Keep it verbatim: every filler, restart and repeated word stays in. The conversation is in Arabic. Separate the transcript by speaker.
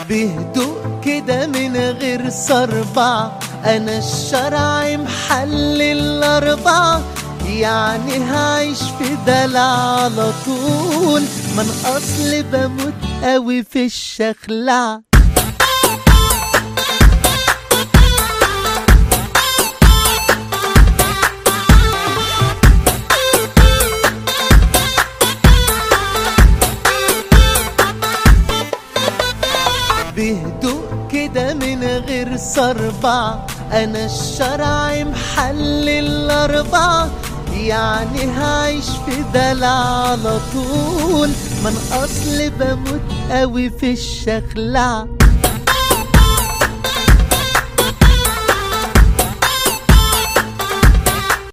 Speaker 1: بهدوء كده من غير صربع، انا الشرع محلل الاربعة، يعني هعيش في دلع على طول، من اصل بموت قوي في الشخلع. بهدوء كده من غير صربع، انا الشرع محلل الاربعة، يعني هعيش في دلع على طول، من اصل بموت قوي في الشخلع.